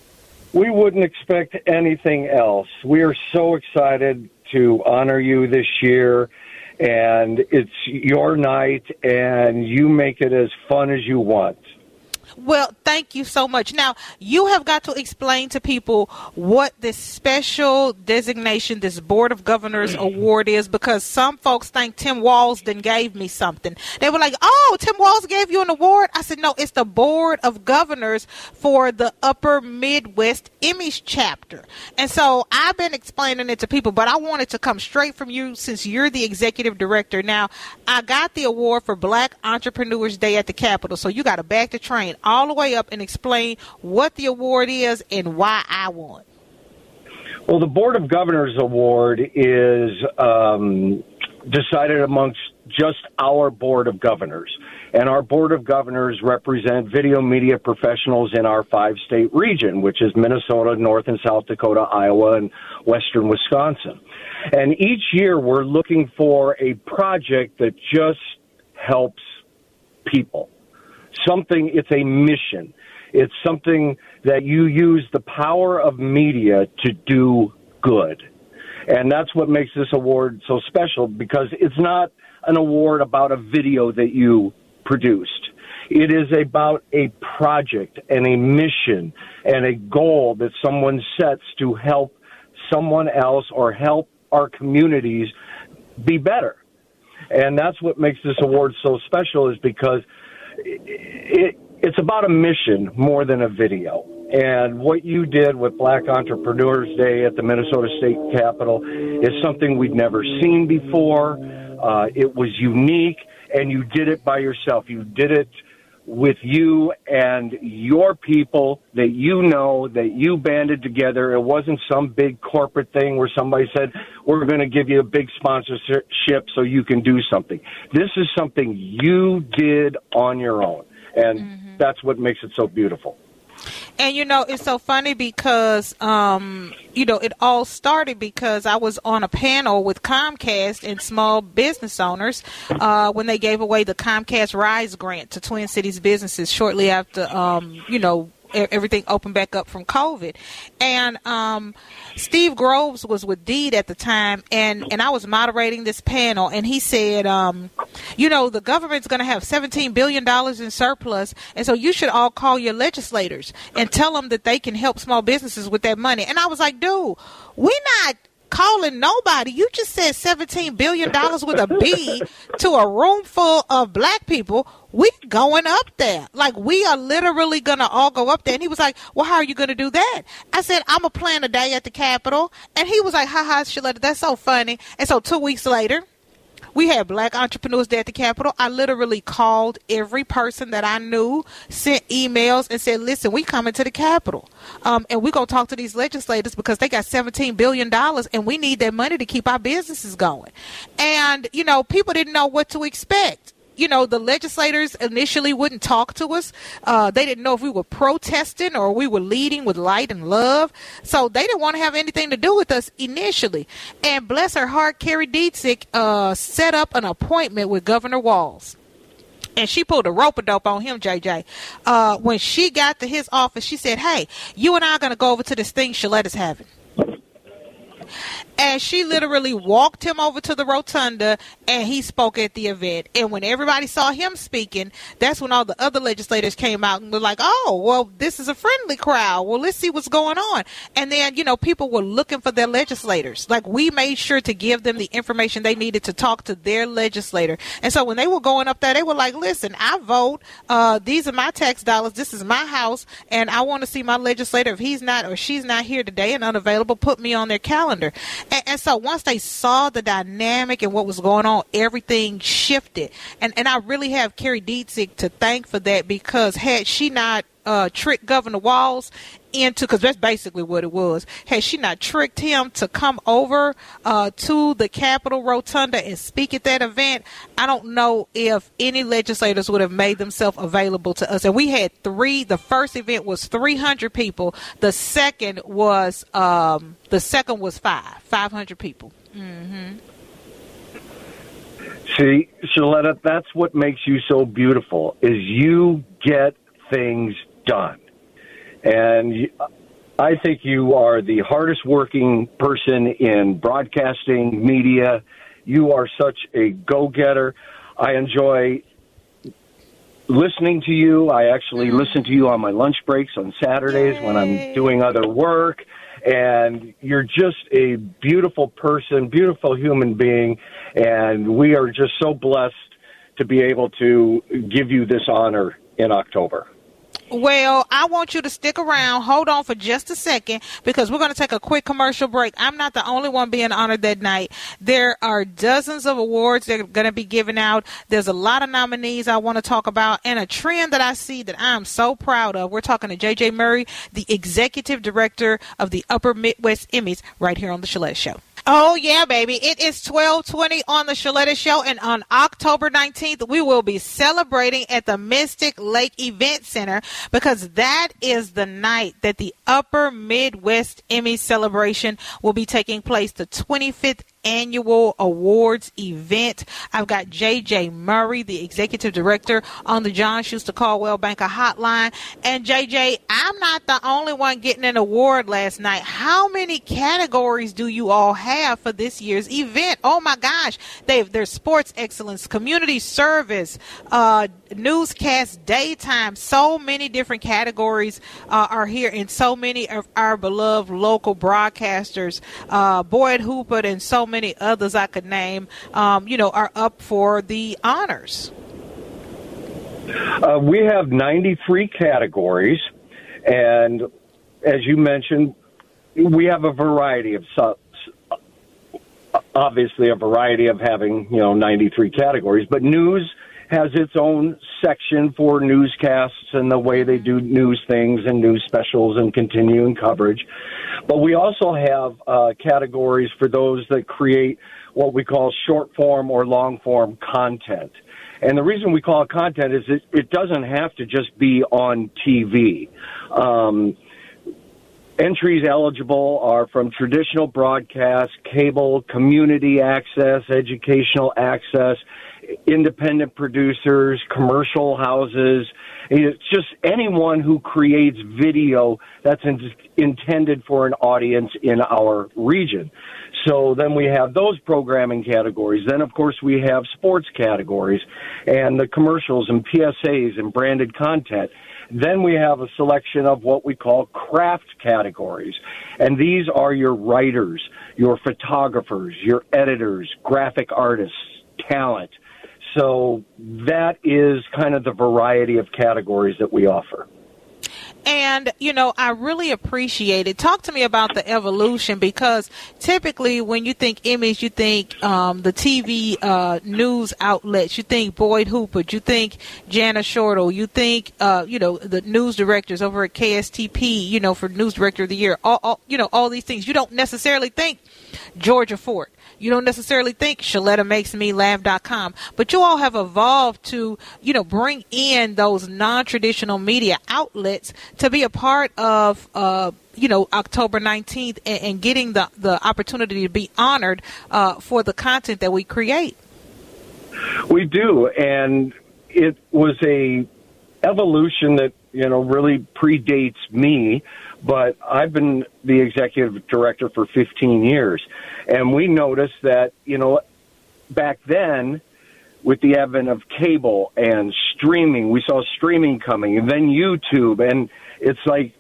We wouldn't expect anything else. We are so excited to honor you this year, and it's your night, and you make it as fun as you want. Well, thank you so much. Now, you have got to explain to people what this special designation, this Board of Governors award is, because some folks think Tim Walz then gave me something. They were like, oh, Tim Walz gave you an award? I said, no, it's the Board of Governors for the Upper Midwest Emmys chapter. And so I've been explaining it to people, but I wanted to come straight from you since you're the executive director. Now, I got the award for Black Entrepreneurs Day at the Capitol, so you got to back the train all the way up and explain what the award is and why I won. Well, the Board of Governors Award is um, decided amongst just our Board of Governors. And our Board of Governors represent video media professionals in our five-state region, which is Minnesota, North and South Dakota, Iowa, and western Wisconsin. And each year we're looking for a project that just helps people. Something, it's a mission. It's something that you use the power of media to do good. And that's what makes this award so special, because it's not an award about a video that you produced. It is about a project and a mission and a goal that someone sets to help someone else or help our communities be better. And that's what makes this award so special, is because It, it's about a mission more than a video. And what you did with Black Entrepreneurs Day at the Minnesota State Capitol is something we'd never seen before. Uh, it was unique, and you did it by yourself. You did it with you and your people that you know, that you banded together. It wasn't some big corporate thing where somebody said, we're going to give you a big sponsorship so you can do something. This is something you did on your own, and mm-hmm. that's what makes it so beautiful. And, you know, it's so funny because, um, you know, it all started because I was on a panel with Comcast and small business owners uh, when they gave away the Comcast Rise grant to Twin Cities businesses shortly after, um, you know, everything opened back up from COVID. And um, Steve Groves was with Deed at the time, and, and I was moderating this panel, and he said, um, you know, the government's going to have seventeen billion dollars in surplus, and so you should all call your legislators and tell them that they can help small businesses with that money. And I was like, dude, we're not calling nobody. You just said seventeen billion dollars with a B to a room full of black people. We going up there. Like, we are literally going to all go up there. And he was like, well, how are you going to do that? I said, I'm going to plan a day at the Capitol. And he was like, ha ha, Shaletta, that's so funny. And so two weeks later, we had Black Entrepreneurs Day at the Capitol. I literally called every person that I knew, sent emails, and said, listen, we coming to the Capitol. Um, and we're going to talk to these legislators because they got seventeen billion dollars, and we need that money to keep our businesses going. And, you know, people didn't know what to expect. You know, the legislators initially wouldn't talk to us. Uh, they didn't know if we were protesting or we were leading with light and love. So they didn't want to have anything to do with us initially. And bless her heart, Carrie Dietzig uh, set up an appointment with Governor Walz. And she pulled a rope-a-dope on him, J J. Uh, when she got to his office, she said, hey, you and I are going to go over to this thing Shaletta's having. And she literally walked him over to the rotunda, and he spoke at the event. And when everybody saw him speaking, that's when all the other legislators came out and were like, oh, well, this is a friendly crowd. Well, let's see what's going on. And then, you know, people were looking for their legislators. Like, we made sure to give them the information they needed to talk to their legislator. And so when they were going up there, they were like, listen, I vote. Uh, these are my tax dollars. This is my house. And I want to see my legislator. If he's not or she's not here today and unavailable, put me on their calendar. And, and so once they saw the dynamic and what was going on, everything shifted. And and I really have Carrie Dietzig to thank for that, because had she not uh, tricked Governor Walz into, because that's basically what it was, had she not tricked him to come over uh, to the Capitol Rotunda and speak at that event, I don't know if any legislators would have made themselves available to us. And we had three. The first event was three hundred people. The second was um, the second was five, five hundred people. Mm-hmm. See, Shaletta, that's what makes you so beautiful, is you get things done. And I think you are the hardest working person in broadcasting media. You are such a go-getter. I enjoy listening to you. I actually listen to you on my lunch breaks on Saturdays Yay. when I'm doing other work. And you're just a beautiful person, beautiful human being. And we are just so blessed to be able to give you this honor in October. Well, I want you to stick around. Hold on for just a second, because we're going to take a quick commercial break. I'm not the only one being honored that night. There are dozens of awards that are going to be given out. There's a lot of nominees I want to talk about, and a trend that I see that I'm so proud of. We're talking to J J Murray, the executive director of the Upper Midwest Emmys, right here on The Shaletta Show. Oh, yeah, baby. It is twelve twenty on The Shaletta Show, and on October nineteenth, we will be celebrating at the Mystic Lake Event Center, because that is the night that the Upper Midwest Emmy celebration will be taking place, the twenty-fifth annual awards event. I've got J J Murray, the executive director, on the John Schuster Caldwell Banker hotline. And J J, I'm not the only one getting an award last night. How many categories do you all have for this year's event? Oh my gosh. They've, there's sports excellence, community service, uh, newscast, daytime. So many different categories uh, are here, and so many of our beloved local broadcasters, uh, Boyd Hooper and so many others I could name, um, you know, are up for the honors. Uh, we have ninety-three categories, and as you mentioned, we have a variety of subs. Obviously, a variety of having, you know, ninety-three categories, but news has its own section for newscasts and the way they do news things and news specials and continuing coverage. But we also have uh, categories for those that create what we call short form or long form content. And the reason we call it content is it, it doesn't have to just be on T V. Um, entries eligible are from traditional broadcast, cable, community access, educational access, independent producers, commercial houses. It's just anyone who creates video that's in, intended for an audience in our region. So then we have those programming categories. Then, of course, we have sports categories and the commercials and P S As and branded content. Then we have a selection of what we call craft categories. And these are your writers, your photographers, your editors, graphic artists, talent. So that is kind of the variety of categories that we offer. And, you know, I really appreciate it. Talk to me about the evolution, because typically when you think image, you think um, the T V uh, news outlets, you think Boyd Hooper, you think Jana Shortle, you think, uh, you know, the news directors over at K S T P, you know, for News Director of the Year, all, all, you know, all these things. You don't necessarily think Georgia Fort. You don't necessarily think Shaletta Makes Me Laugh dot com, but you all have evolved to, you know, bring in those non-traditional media outlets to be a part of, uh, you know, October nineteenth and, and getting the, the opportunity to be honored uh, for the content that we create. We do, and it was a evolution that, you know, really predates me. But I've been the executive director for fifteen years, and we noticed that, you know, back then, with the advent of cable and streaming, we saw streaming coming, and then YouTube, and it's like,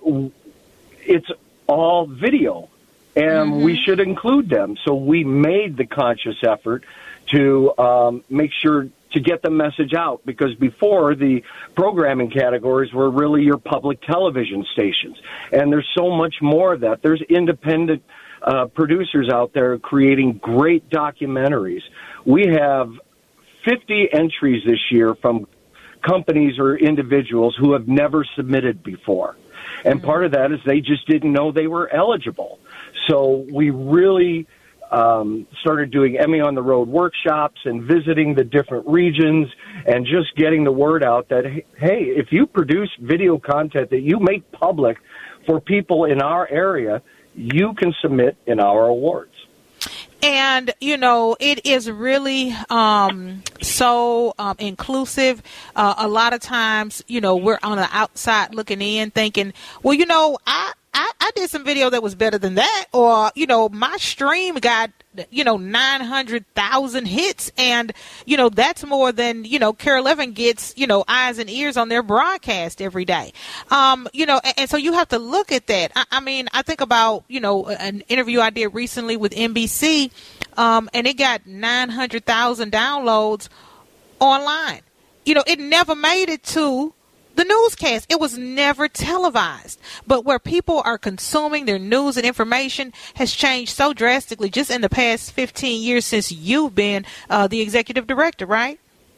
it's all video, and mm-hmm. we should include them. So we made the conscious effort to um, make sure to get the message out, because before the programming categories were really your public television stations. And there's so much more of that. There's independent uh, producers out there creating great documentaries. We have fifty entries this year from companies or individuals who have never submitted before. And mm-hmm. part of that is they just didn't know they were eligible. So we really Um, started doing Emmy on the Road workshops and visiting the different regions and just getting the word out that, hey, if you produce video content that you make public for people in our area, you can submit in our awards. And, you know, it is really um, so um, inclusive. Uh, a lot of times, you know, we're on the outside looking in thinking, well, you know, I, I, I did some video that was better than that. Or, you know, my stream got, you know, nine hundred thousand hits. And, you know, that's more than, you know, Care eleven gets, you know, eyes and ears on their broadcast every day. Um, you know, and, and so you have to look at that. I, I mean, I think about, you know, an interview I did recently with N B C, um, and it got nine hundred thousand downloads online. You know, it never made it to the newscast. It was never televised. But where people are consuming their news and information has changed so drastically just in the past fifteen years since you've been uh, the executive director, right?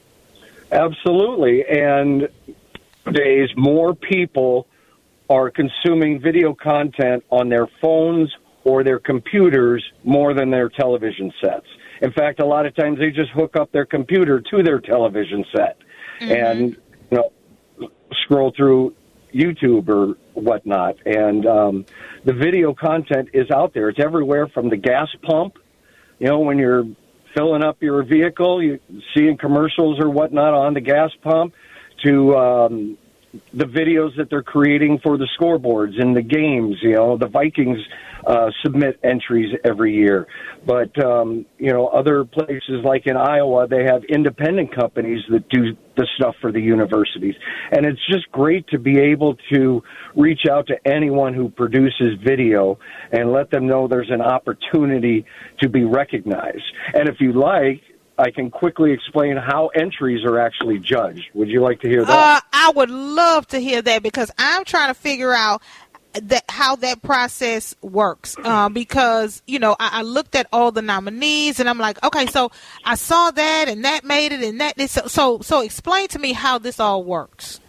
Absolutely. And nowadays, more people are consuming video content on their phones or their computers more than their television sets. In fact, a lot of times they just hook up their computer to their television set mm-hmm. and, you know, scroll through YouTube or whatnot. And um, the video content is out there. It's everywhere from the gas pump, you know, when you're filling up your vehicle, you seeing commercials or whatnot on the gas pump, to um, the videos that they're creating for the scoreboards in the games. You know, the Vikings uh, submit entries every year. But, um, you know, other places like in Iowa, they have independent companies that do the stuff for the universities. And it's just great to be able to reach out to anyone who produces video and let them know there's an opportunity to be recognized. And if you like, I can quickly explain how entries are actually judged. Would you like to hear that? Uh, I would love to hear that, because I'm trying to figure out that how that process works, uh, because you know I, I looked at all the nominees and I'm like, okay, so I saw that and that made it and that so so, so explain to me how this all works.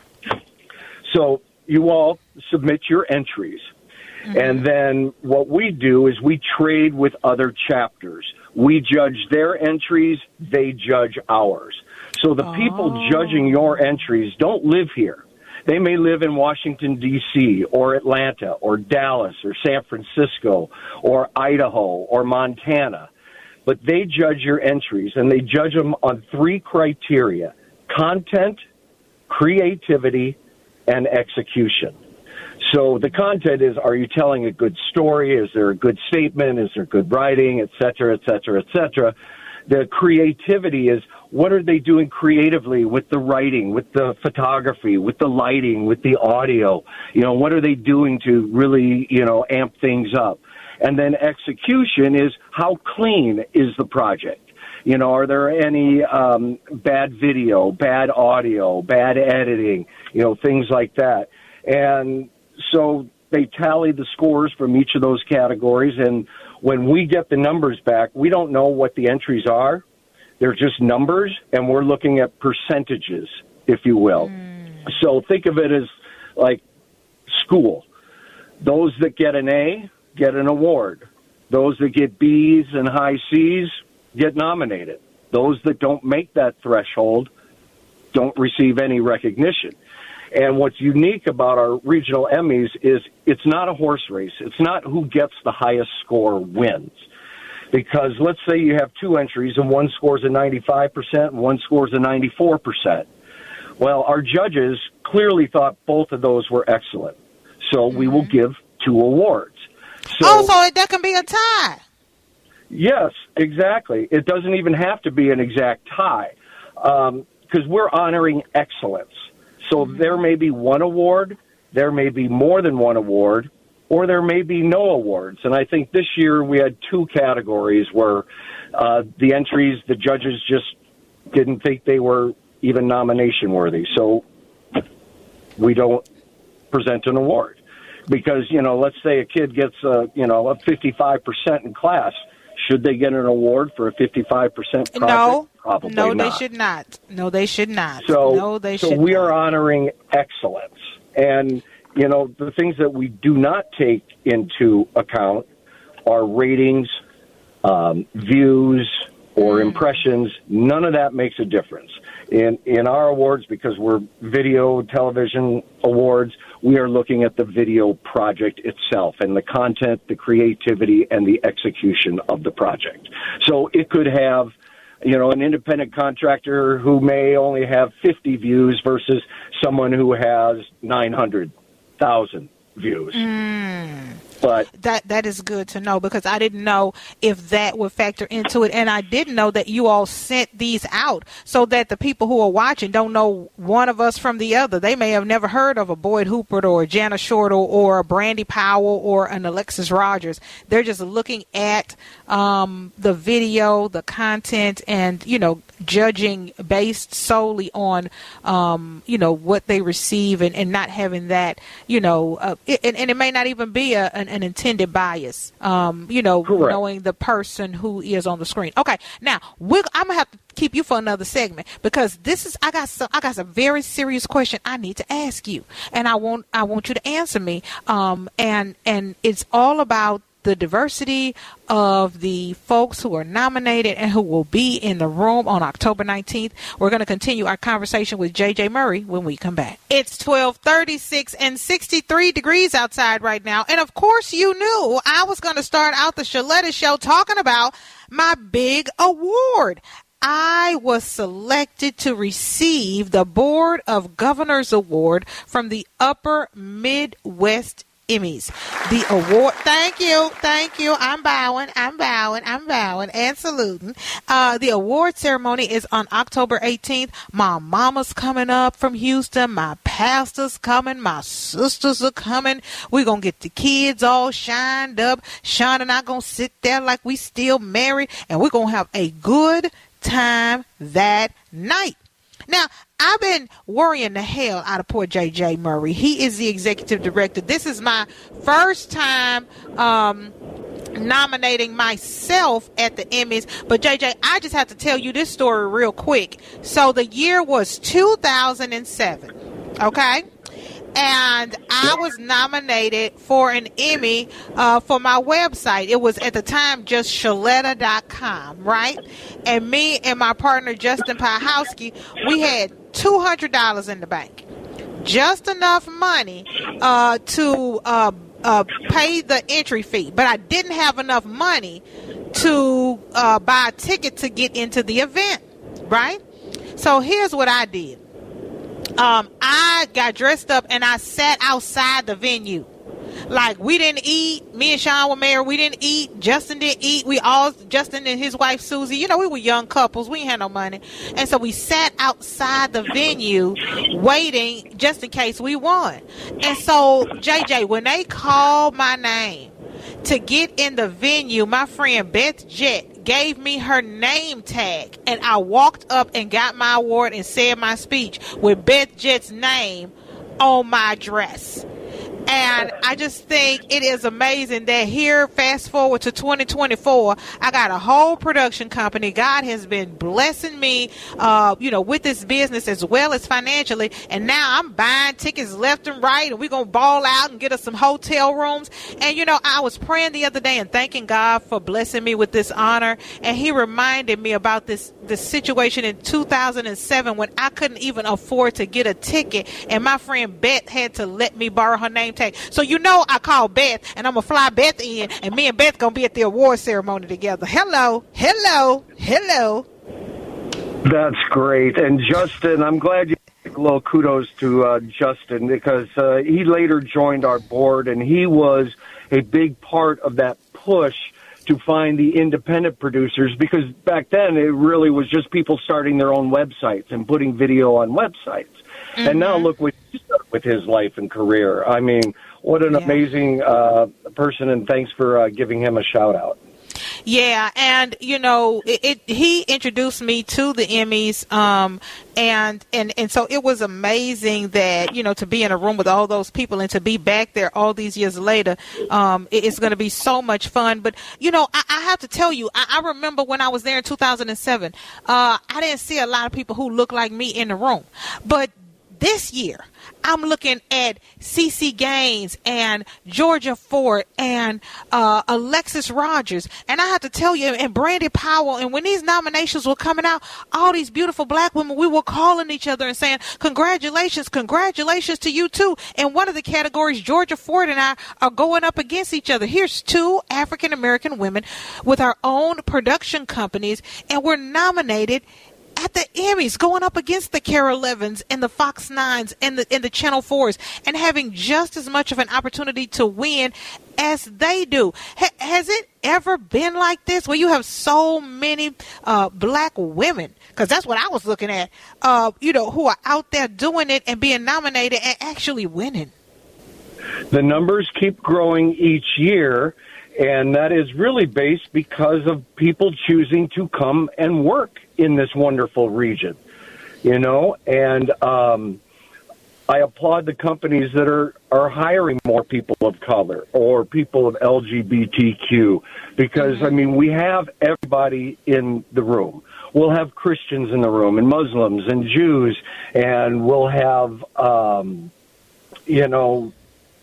So you all submit your entries, mm-hmm. and then what we do is we trade with other chapters. We judge their entries, they judge ours. So the oh. people judging your entries don't live here. They may live in Washington, D C, or Atlanta, or Dallas, or San Francisco, or Idaho, or Montana. But they judge your entries, and they judge them on three criteria: content, creativity, and execution. So the content is, are you telling a good story? Is there a good statement? Is there good writing, et cetera, et cetera, et cetera? The creativity is, what are they doing creatively with the writing, with the photography, with the lighting, with the audio? You know, what are they doing to really, you know, amp things up? And then execution is, how clean is the project? You know, are there any um, bad video, bad audio, bad editing, you know, things like that. And so they tally the scores from each of those categories, and when we get the numbers back, we don't know what the entries are. They're just numbers, and we're looking at percentages, if you will. Mm. So think of it as like school. Those that get an A get an award. Those that get B's and high C's get nominated. Those that don't make that threshold don't receive any recognition. And what's unique about our regional Emmys is it's not a horse race. It's not who gets the highest score wins. Because let's say you have two entries and one scores a ninety-five percent and one scores a ninety-four percent. Well, our judges clearly thought both of those were excellent. So mm-hmm. we will give two awards. So, oh, so that can be a tie. Yes, exactly. It doesn't even have to be an exact tie, because um, we're honoring excellence. So there may be one award, there may be more than one award, or there may be no awards. And I think this year we had two categories where uh, the entries, the judges just didn't think they were even nomination worthy. So we don't present an award. Because, you know, let's say a kid gets, a, you know, a fifty-five percent in class. Should they get an award for a fifty-five percent project? No. Probably no, not. they should not. No, they should not. So, no, they so should we not. are honoring excellence. And, you know, the things that we do not take into account are ratings, um, views, or mm. impressions. None of that makes a difference. In in our awards, because we're video, television awards, we are looking at the video project itself and the content, the creativity, and the execution of the project. So it could have, you know, an independent contractor who may only have fifty views versus someone who has nine hundred thousand views. Mm. But that that is good to know, because I didn't know if that would factor into it, and I didn't know that you all sent these out so that the people who are watching don't know one of us from the other. They may have never heard of a Boyd Hooper or a Jana Shortle or a Brandy Powell or an Alexis Rogers. They're just looking at um, the video, the content, and, you know, judging based solely on, um, you know, what they receive, and, and not having that, you know, uh, it, and, and it may not even be a, an, an intended bias, um, you know, Correct. Knowing the person who is on the screen. Okay, now we're, I'm gonna have to keep you for another segment, because this is I got some I got a very serious question I need to ask you, and I want I want you to answer me. Um, and and it's all about the diversity of the folks who are nominated and who will be in the room on October nineteenth. We're going to continue our conversation with J J Murray when we come back. It's twelve thirty-six and sixty-three degrees outside right now. And of course, you knew I was going to start out the Shaletta Show talking about my big award. I was selected to receive the Board of Governors Award from the Upper Midwest Emmys. The award, thank you, thank you. I'm bowing, I'm bowing, I'm bowing and saluting. Uh, the award ceremony is on October eighteenth. My mama's coming up from Houston. My pastor's coming. My sisters are coming. We're going to get the kids all shined up. Sean and I going to sit there like we still married, and we're going to have a good time that night. Now, I've been worrying the hell out of poor J J Murray. He is the executive director. This is my first time um, nominating myself at the Emmys. But J J, I just have to tell you this story real quick. So the year was two thousand seven, okay? And I was nominated for an Emmy uh, for my website. It was at the time just Shaletta dot com, right? And me and my partner Justin Pyhowski, we had two hundred dollars in the bank. Just enough money uh, to uh, uh, pay the entry fee. But I didn't have enough money to uh, buy a ticket to get into the event, right? So here's what I did. Um, I got dressed up and I sat outside the venue. Like, we didn't eat. Me and Sean were married. We didn't eat. Justin didn't eat. We all, Justin and his wife Susie, you know, we were young couples. We ain't had no money. And so we sat outside the venue waiting just in case we won. And so, J J, when they called my name to get in the venue, my friend Beth Jett gave me her name tag, and I walked up and got my award and said my speech with Beth Jett's name on my dress. And I just think it is amazing that here, fast forward to twenty twenty-four, I got a whole production company. God has been blessing me, uh, you know, with this business as well as financially. And now I'm buying tickets left and right, and we're going to ball out and get us some hotel rooms. And, you know, I was praying the other day and thanking God for blessing me with this honor. And he reminded me about this, this situation in two thousand seven when I couldn't even afford to get a ticket. And my friend Beth had to let me borrow her name tag. So, you know, I called Beth, and I'm going to fly Beth in, and me and Beth going to be at the award ceremony together. Hello, hello, hello. That's great. And Justin, I'm glad you gave a little kudos to uh, Justin, because uh, he later joined our board, and he was a big part of that push to find the independent producers, because back then it really was just people starting their own websites and putting video on websites. Mm-hmm. And now look what he's done with his life and career. I mean, what an yeah. amazing uh, person, and thanks for uh, giving him a shout out. Yeah, and you know, it, it he introduced me to the Emmys, um, and and and so it was amazing that, you know, to be in a room with all those people and to be back there all these years later. Um, it, it's going to be so much fun. But you know, I, I have to tell you, I, I remember when I was there in two thousand seven, uh, I didn't see a lot of people who looked like me in the room, but this year, I'm looking at CeCe Gaines and Georgia Ford and uh, Alexis Rogers. And I have to tell you, and Brandy Powell, and when these nominations were coming out, all these beautiful black women, we were calling each other and saying, congratulations, congratulations to you too. In one of the categories, Georgia Ford and I are going up against each other. Here's two African-American women with our own production companies, and we're nominated at the Emmys, going up against the Cara Levins and the Fox Nines and the and the Channel Fours, and having just as much of an opportunity to win as they do. Ha- has it ever been like this, where you have so many uh, black women? Because that's what I was looking at. Uh, you know, who are out there doing it and being nominated and actually winning. The numbers keep growing each year, and that is really based because of people choosing to come and work in this wonderful region, you know, and um, I applaud the companies that are, are hiring more people of color or people of L G B T Q, because, mm-hmm. I mean, we have everybody in the room. We'll have Christians in the room, and Muslims and Jews, and we'll have, um, you know,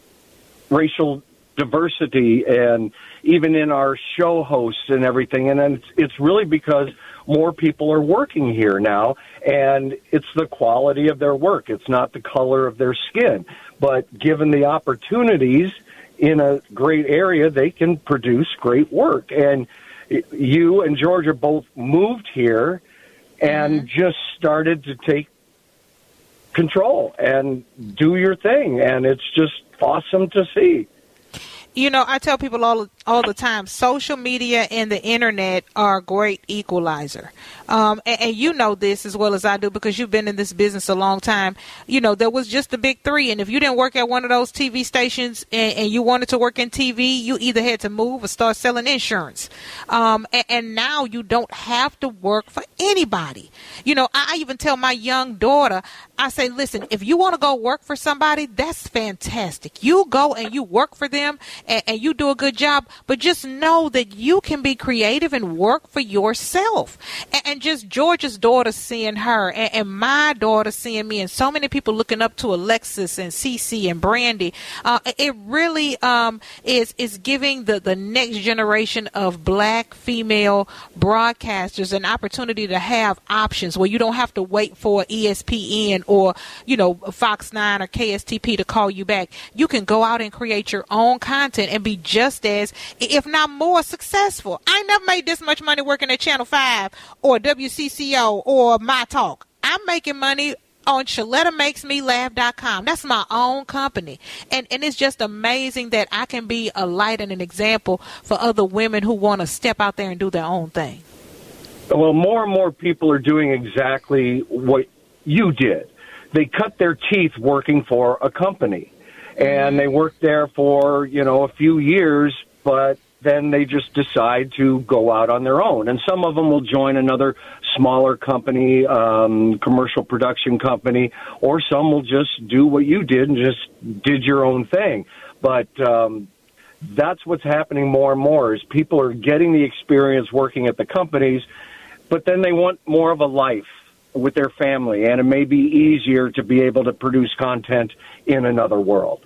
racial diversity, and even in our show hosts and everything. And then it's, it's really because more people are working here now, and it's the quality of their work. It's not the color of their skin. But given the opportunities in a great area, they can produce great work. And you and Georgia both moved here and mm-hmm. just started to take control and do your thing. And it's just awesome to see. You know, I tell people all all the time, social media and the internet are a great equalizer. Um, and, and you know this as well as I do because you've been in this business a long time. You know, there was just the big three. And if you didn't work at one of those T V stations and, and you wanted to work in T V, you either had to move or start selling insurance. Um, and, and now you don't have to work for anybody. You know, I, I even tell my young daughter, I say, listen, if you want to go work for somebody, that's fantastic. You go and you work for them and, and you do a good job. But just know that you can be creative and work for yourself. And, and just Georgia's daughter seeing her and, and my daughter seeing me and so many people looking up to Alexis and Cece and Brandy. Uh, it really um, is, is giving the, the next generation of black female broadcasters an opportunity to have options where you don't have to wait for E S P N or, you know, Fox nine or K S T P to call you back. You can go out and create your own content and be just as, if not more, successful. I never made this much money working at Channel five or W C C O or My Talk. I'm making money on Shaletta Makes Me Laugh dot com. That's my own company. And and it's just amazing that I can be a light and an example for other women who want to step out there and do their own thing. Well, more and more people are doing exactly what you did. They cut their teeth working for a company, and they work there for, you know, a few years, but then they just decide to go out on their own. And some of them will join another smaller company, um, commercial production company, or some will just do what you did and just did your own thing. But um, that's what's happening more and more is people are getting the experience working at the companies, but then they want more of a life with their family, and it may be easier to be able to produce content in another world.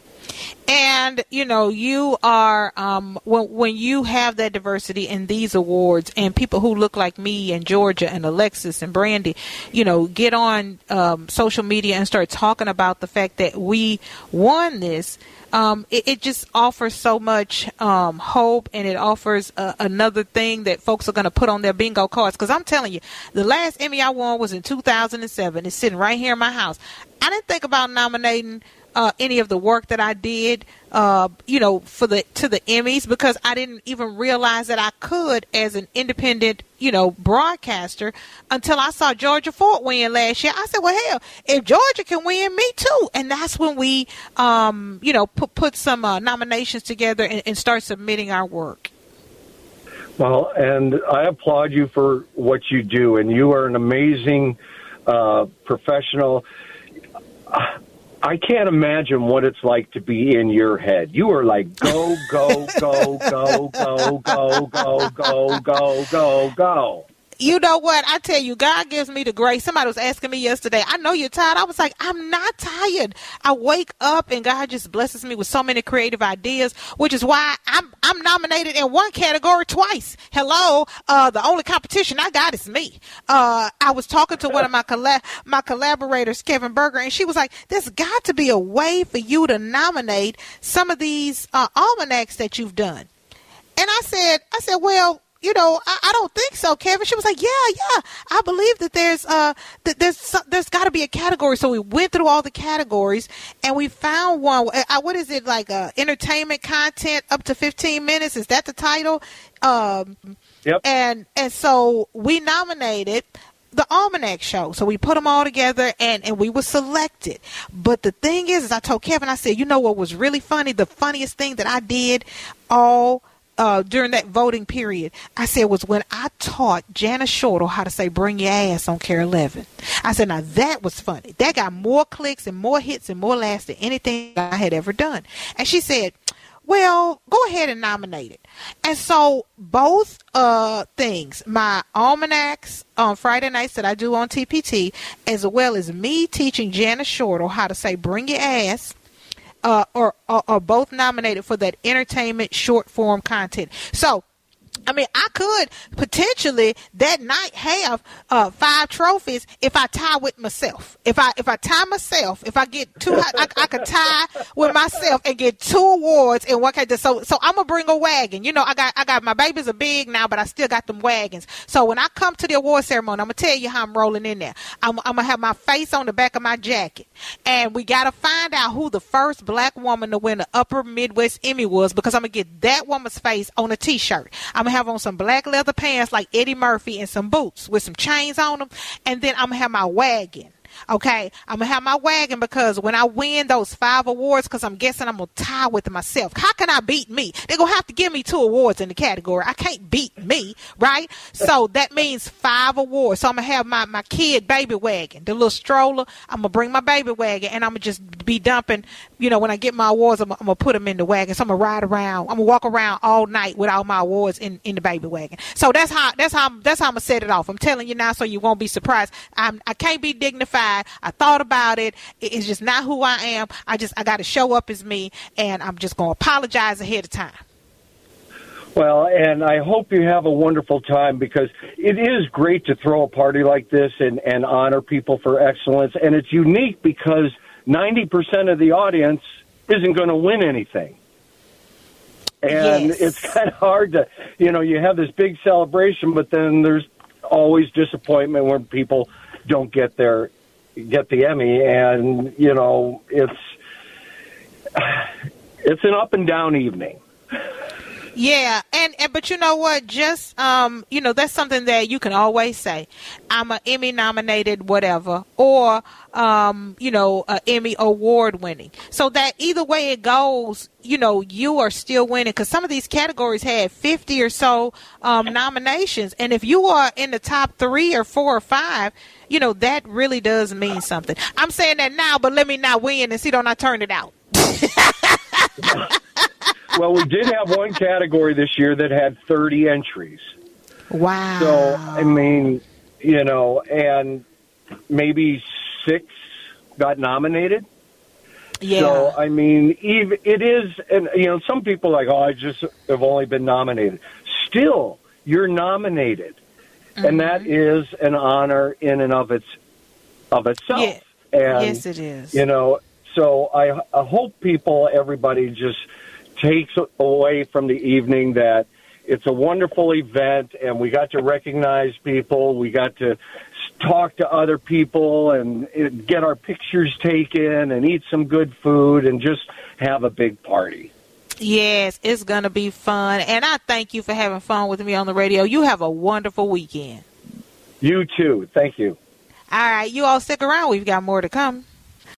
And, you know, you are, um, when, when you have that diversity in these awards and people who look like me and Georgia and Alexis and Brandy, you know, get on um, social media and start talking about the fact that we won this, um, it, it just offers so much um, hope, and it offers uh, another thing that folks are going to put on their bingo cards. Because I'm telling you, the last Emmy I won was in two thousand seven. It's sitting right here in my house. I didn't think about nominating Uh, any of the work that I did, uh, you know, for the to the Emmys, because I didn't even realize that I could as an independent, you know, broadcaster until I saw Georgia Ford win last year. I said, well, hell, if Georgia can win, me too. And that's when we, um, you know, put, put some uh, nominations together and, and start submitting our work. Well, and I applaud you for what you do, and you are an amazing uh, professional. Uh, I can't imagine what it's like to be in your head. You are like, go, go, go, go, go, go, go, go, go, go, go. You know what? I tell you, God gives me the grace. Somebody was asking me yesterday, I know you're tired. I was like, I'm not tired. I wake up and God just blesses me with so many creative ideas, which is why I'm I'm nominated in one category twice. Hello. Uh, the only competition I got is me. Uh, I was talking to one of my colla- my collaborators, Kevin Berger, and she was like, there's got to be a way for you to nominate some of these uh, almanacs that you've done. And I said, I said, well, you know, I, I don't think so, Kevin. She was like, yeah, yeah. I believe that there's uh that there's there's got to be a category. So we went through all the categories and we found one. Uh, what is it, like uh, entertainment content up to fifteen minutes? Is that the title? Um, yep. And and so we nominated the Almanac Show. So we put them all together and, and we were selected. But the thing is, is I told Kevin, I said, you know what was really funny? The funniest thing that I did all Uh, during that voting period, I said, was when I taught Janice Shortle how to say bring your ass on Care eleven. I said, now that was funny. That got more clicks and more hits and more laughs than anything I had ever done. And she said, well, go ahead and nominate it. And so both uh, things, my almanacs on Friday nights that I do on T P T, as well as me teaching Janice Shortle how to say bring your ass, Uh, or, or, or both nominated for that entertainment short form content. So I mean, I could potentially that night have uh, five trophies if I tie with myself. If I if I tie myself, if I get two, I, I could tie with myself and get two awards in one case. So so I'm gonna bring a wagon. You know, I got I got my babies are big now, but I still got them wagons. So when I come to the award ceremony, I'm gonna tell you how I'm rolling in there. I'm, I'm gonna have my face on the back of my jacket, and we gotta find out who the first black woman to win the Upper Midwest Emmy was, because I'm gonna get that woman's face on a T-shirt. I'm gonna have on some black leather pants like Eddie Murphy and some boots with some chains on them, and then I'm gonna have my wagon. Okay, I'm gonna have my wagon because when I win those five awards, because I'm guessing I'm gonna tie with myself. How can I beat me? They're gonna have to give me two awards in the category. I can't beat me, right? So that means five awards. So I'm gonna have my, my kid baby wagon, the little stroller. I'm gonna bring my baby wagon, and I'm gonna just be dumping. You know, when I get my awards, I'm, I'm gonna put them in the wagon. So I'm gonna ride around. I'm gonna walk around all night with all my awards in, in the baby wagon. So that's how that's how that's how I'm gonna set it off. I'm telling you now, so you won't be surprised. I'm I can't be dignified. I thought about it. It's just not who I am. I just I got to show up as me, and I'm just going to apologize ahead of time. Well, and I hope you have a wonderful time, because it is great to throw a party like this and, and honor people for excellence. And it's unique because ninety percent of the audience isn't going to win anything. And yes. It's kind of hard to, you know, you have this big celebration, but then there's always disappointment when people don't get their get the Emmy, and you know it's it's an up and down evening. Yeah, and, and but you know what? Just um, you know, that's something that you can always say. I'm an Emmy nominated, whatever, or um, you know, a Emmy award winning. So that either way it goes, you know, you are still winning, because some of these categories had fifty or so um, nominations, and if you are in the top three or four or five, you know, that really does mean something. I'm saying that now, but let me not win and see don't I turn it out. Well, we did have one category this year that had thirty entries. Wow. So, I mean, you know, and maybe six got nominated. Yeah. So, I mean, even it is, and you know, some people are like, oh, I just have only been nominated. Still, you're nominated. Mm-hmm. And that is an honor in and of its of itself. Yeah. And, yes, it is. You know, so I, I hope people, everybody just takes away from the evening that it's a wonderful event, and we got to recognize people. We got to talk to other people and get our pictures taken and eat some good food and just have a big party. Yes, it's going to be fun. And I thank you for having fun with me on the radio. You have a wonderful weekend. You too. Thank you. All right. You all stick around. We've got more to come.